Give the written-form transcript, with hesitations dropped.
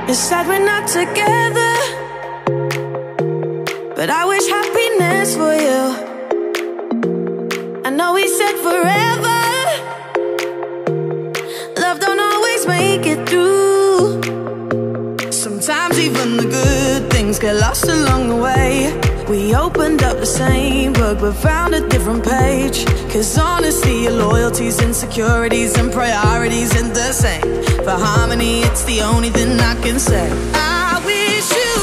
It's sad we're not together, but I wish happiness for you. I know we said forever, love don't always make it through. Sometimes even the good things get lost along the way. We opened up the same book but found a different page. Cause honestly, your loyalties, insecurities and priorities ain't the same. For harmony, it's the only thing I can say. I wish you